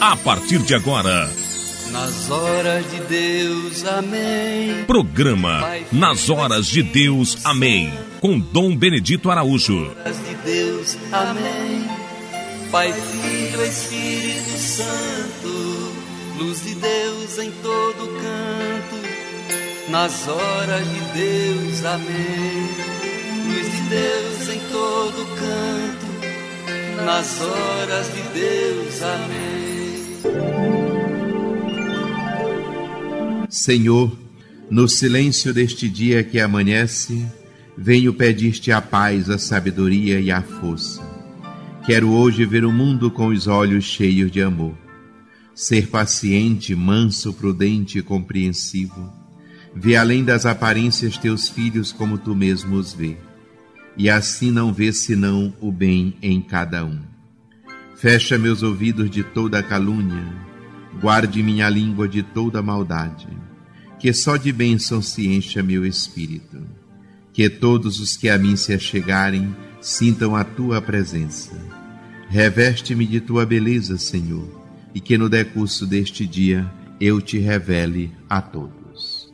a partir de agora. Nas horas de Deus, amém. Programa Nas Horas de Deus, amém. Com Dom Benedito Araújo. Nas horas de Deus, amém. Pai, Filho, Espírito Santo, luz de Deus em todo canto. Nas horas de Deus, amém. Luz de Deus em todo canto. Nas horas de Deus, amém. Senhor, no silêncio deste dia que amanhece, venho pedir-te a paz, a sabedoria e a força. Quero hoje ver o mundo com os olhos cheios de amor. Ser paciente, manso, prudente e compreensivo. Ver além das aparências teus filhos como tu mesmo os vê. E assim não ver senão o bem em cada um. Fecha meus ouvidos de toda calúnia. Guarde minha língua de toda maldade. Que só de bênção se encha meu espírito. Que todos os que a mim se achegarem sintam a tua presença. Reveste-me de tua beleza, Senhor, e que no decurso deste dia eu te revele a todos.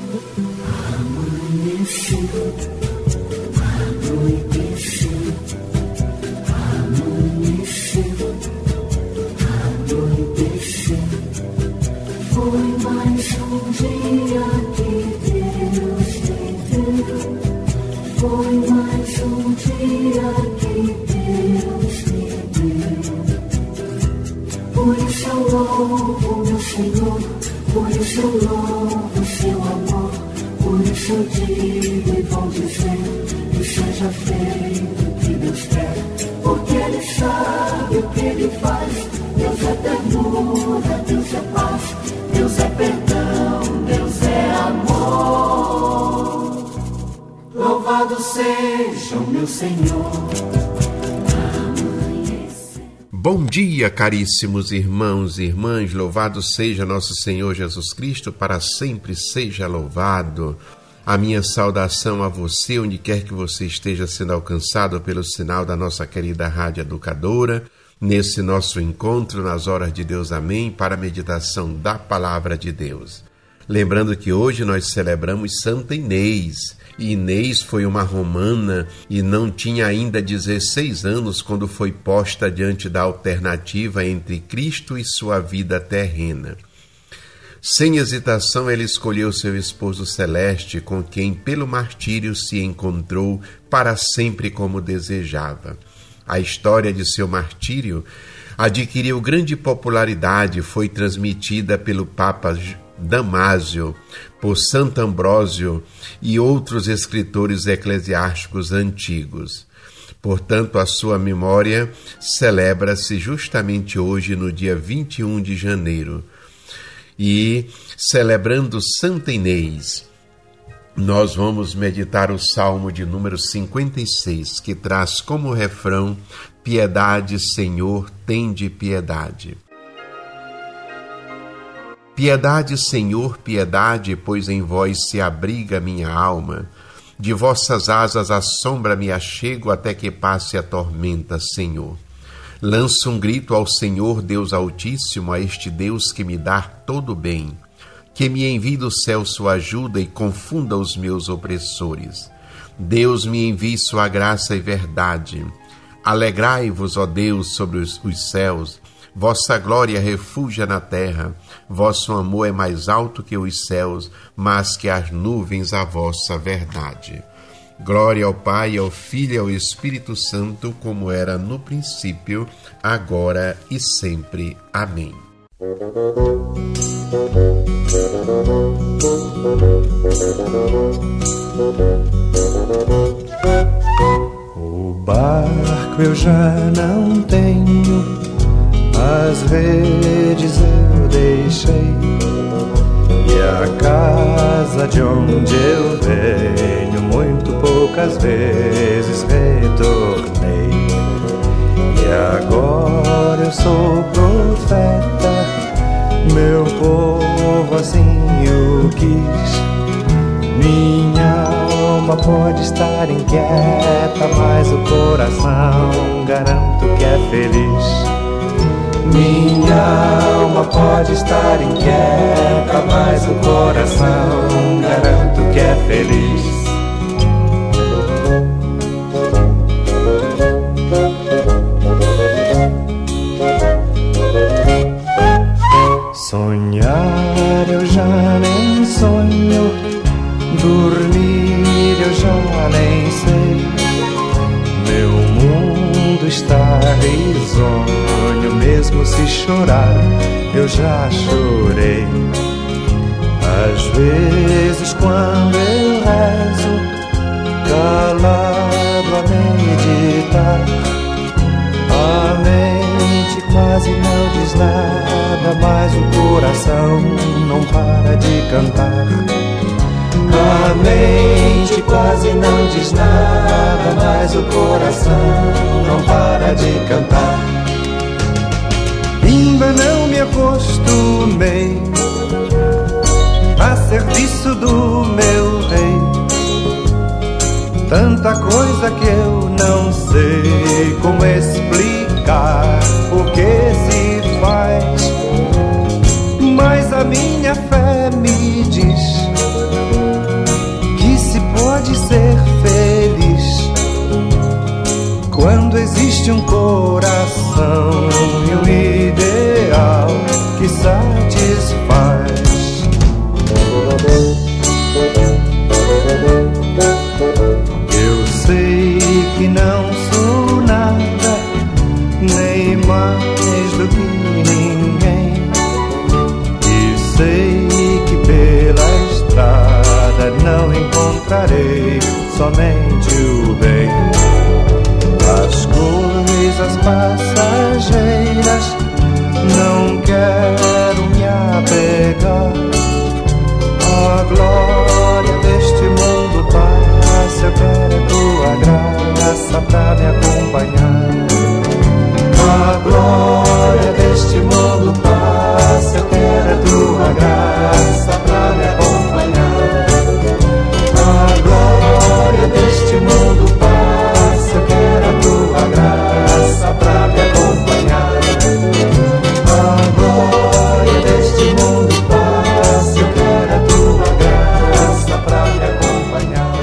Foi mais um dia que Deus me deu. Foi mais um dia que Deus me deu. Por isso eu louvo meu Senhor, por isso eu louvo seu amor. Por isso eu digo e vou dizer que seja feito o que Deus quer. Porque Ele sabe o que Ele faz. Deus é ternura, Deus é paz. Deus é perdão, Deus é amor. Louvado seja o meu Senhor. Bom dia, caríssimos irmãos e irmãs. Louvado seja nosso Senhor Jesus Cristo, para sempre seja louvado. A minha saudação a você, onde quer que você esteja sendo alcançado pelo sinal da nossa querida Rádio Educadora, nesse nosso encontro nas horas de Deus, amém, para a meditação da Palavra de Deus. Lembrando que hoje nós celebramos Santa Inês. E Inês foi uma romana e não tinha ainda 16 anos quando foi posta diante da alternativa entre Cristo e sua vida terrena. Sem hesitação, ela escolheu seu esposo celeste, com quem pelo martírio se encontrou para sempre como desejava. A história de seu martírio adquiriu grande popularidade, foi transmitida pelo Papa Damásio, por Santo Ambrósio e outros escritores eclesiásticos antigos. Portanto, a sua memória celebra-se justamente hoje, no dia 21 de janeiro. E, celebrando Santa Inês, nós vamos meditar o Salmo de número 56, que traz como refrão: Piedade, Senhor, tende piedade. Piedade, Senhor, piedade, pois em vós se abriga minha alma. De vossas asas à sombra me achego, até que passe a tormenta, Senhor. Lanço um grito ao Senhor, Deus Altíssimo, a este Deus que me dá todo bem. Que me envie do céu sua ajuda e confunda os meus opressores. Deus me envie sua graça e verdade. Alegrai-vos, ó Deus, sobre os céus. Vossa glória refugia na terra, vosso amor é mais alto que os céus, mas que as nuvens a vossa verdade. Glória ao Pai, ao Filho e ao Espírito Santo, como era no princípio, agora e sempre. Amém. O barco eu já não tenho, as redes eu deixei, e a casa de onde eu venho muito poucas vezes retornei. E agora eu sou profeta, meu povo assim o quis. Minha alma pode estar inquieta, mas o coração garanto que é feliz. Minha alma pode estar inquieta, mas o coração garanto que é feliz. Sonhar eu já nem sonho, dormir eu já nem sei. Meu mundo está risonho, mesmo se chorar eu já chorei. Às vezes quando eu rezo, calado a meditar, a mente quase não diz nada, mas o coração não para de cantar. A mente quase não diz nada, mas o coração não para de cantar. Ainda não me acostumei a serviço do meu rei. Tanta coisa que eu não sei como explicar o que se faz, mas a minha fé me diz que se pode ser feliz quando existe um coração e um ideal que satisfaz. Eu sei que não sou nada, nem mais do que ninguém, e sei que pela estrada não encontrarei somente o bem. As coisas passageiras não quero me apegar. A glória deste mundo passa, eu quero a tua graça pra me acompanhar. A glória deste mundo passa, eu quero a tua graça pra me acompanhar. A glória deste mundo passa, eu quero a tua graça pra me acompanhar. A glória deste mundo passa, eu quero a tua graça pra me acompanhar.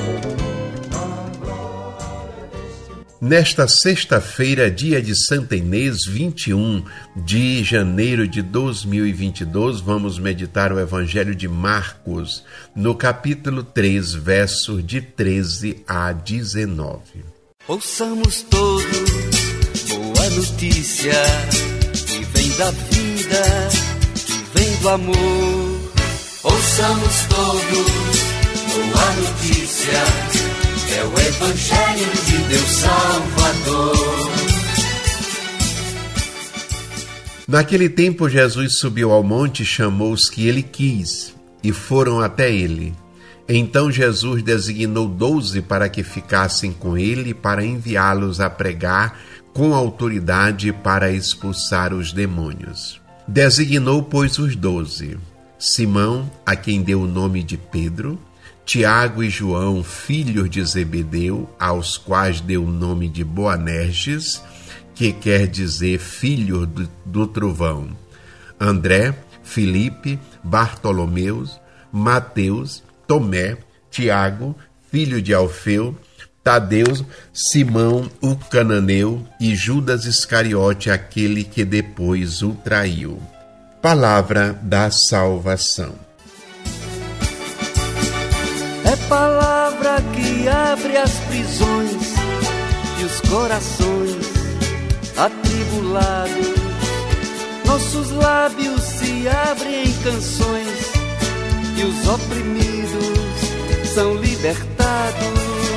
Nesta sexta-feira, dia de Santa Inês, 21 de janeiro de 2022, vamos meditar o Evangelho de Marcos, no capítulo 3, versos de 13 a 19. Ouçamos todos boa notícia, que vem da vida, que vem do amor. Ouçamos todos boa notícia, é o Evangelho de Deus Salvador. Naquele tempo, Jesus subiu ao monte e chamou os que ele quis, e foram até ele. Então Jesus designou 12 para que ficassem com ele, para enviá-los a pregar com autoridade para expulsar os demônios. Designou, pois, os 12: Simão, a quem deu o nome de Pedro, Tiago e João, filhos de Zebedeu, aos quais deu o nome de Boanerges, que quer dizer filho do trovão, André, Filipe, Bartolomeu, Mateus, Tomé, Tiago, filho de Alfeu, Tadeu, Simão, o cananeu, e Judas Iscariote, aquele que depois o traiu. Palavra da salvação. É palavra que abre as prisões e os corações atribulados. Nossos lábios se abrem em canções e os oprimidos são libertados.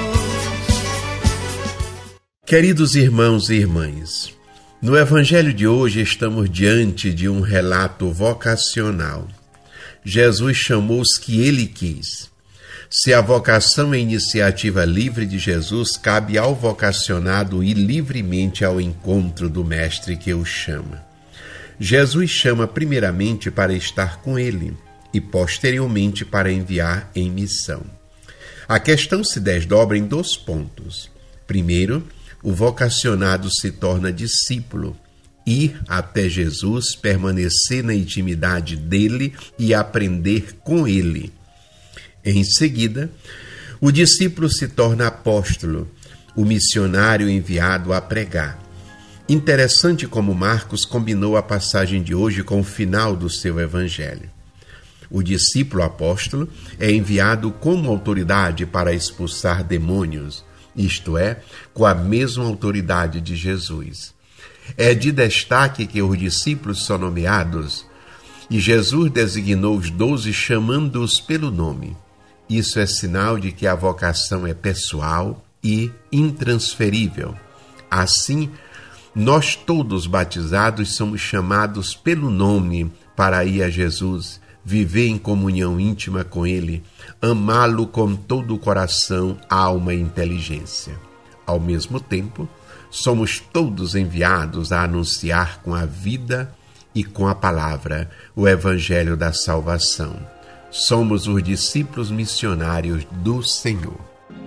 Queridos irmãos e irmãs, no Evangelho de hoje estamos diante de um relato vocacional. Jesus chamou os que ele quis. Se a vocação é iniciativa livre de Jesus, cabe ao vocacionado ir livremente ao encontro do Mestre que o chama. Jesus chama primeiramente para estar com ele e posteriormente para enviar em missão. A questão se desdobra em 2 pontos. Primeiro, o vocacionado se torna discípulo. ir até Jesus, permanecer na intimidade dele e aprender com ele. Em seguida, o discípulo se torna apóstolo, o missionário enviado a pregar. Interessante como Marcos combinou a passagem de hoje com o final do seu evangelho. O discípulo apóstolo é enviado como autoridade para expulsar demônios, isto é, com a mesma autoridade de Jesus. É de destaque que os discípulos são nomeados e Jesus designou os 12 chamando-os pelo nome. Isso é sinal de que a vocação é pessoal e intransferível. Assim, nós todos batizados somos chamados pelo nome para ir a Jesus, viver em comunhão íntima com Ele, amá-lo com todo o coração, alma e inteligência. Ao mesmo tempo, somos todos enviados a anunciar com a vida e com a palavra o Evangelho da salvação. Somos os discípulos missionários do Senhor.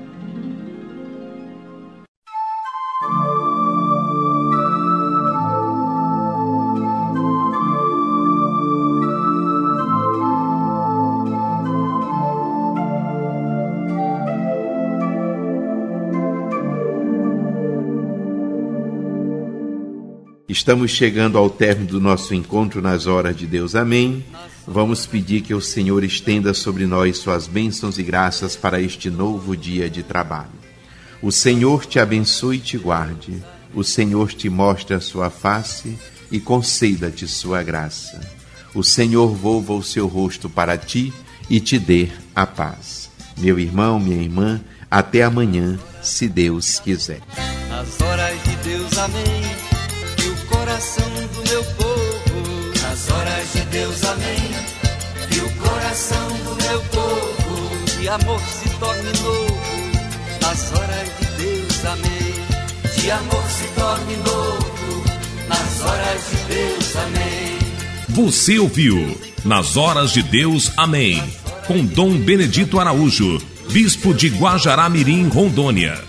Estamos chegando ao término do nosso encontro nas horas de Deus. Amém. Vamos pedir que o Senhor estenda sobre nós suas bênçãos e graças para este novo dia de trabalho. O Senhor te abençoe e te guarde. O Senhor te mostre a sua face e conceda-te sua graça. O Senhor volva o seu rosto para ti e te dê a paz. Meu irmão, minha irmã, até amanhã, se Deus quiser. Nas horas de Deus, amém. Coração do meu povo, nas horas de Deus, amém. E o coração do meu povo, de amor se torne novo, nas horas de Deus, amém. De amor se torne novo, nas horas de Deus, amém. Você ouviu Nas Horas de Deus, amém, com Dom Benedito Araújo, bispo de Guajará-Mirim, Rondônia.